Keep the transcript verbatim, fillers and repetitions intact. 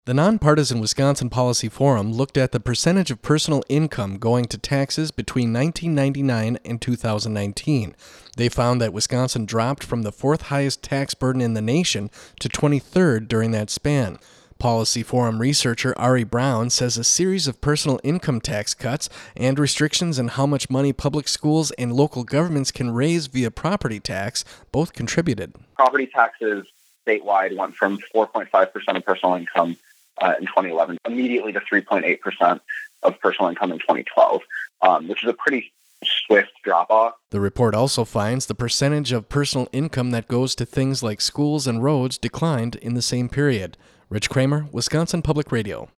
The Nonpartisan Wisconsin Policy Forum looked at the percentage of personal income going to taxes between nineteen ninety-nine and two thousand nineteen. They found that Wisconsin dropped from the fourth highest tax burden in the nation to twenty-third during that span. Policy Forum researcher Ari Brown says a series of personal income tax cuts and restrictions on how much money public schools and local governments can raise via property tax both contributed. Property taxes statewide went from four point five percent of personal income uh, in twenty eleven immediately to three point eight percent of personal income in twenty twelve, um, which is a pretty swift drop-off. The report also finds the percentage of personal income that goes to things like schools and roads declined in the same period. Rich Kramer, Wisconsin Public Radio.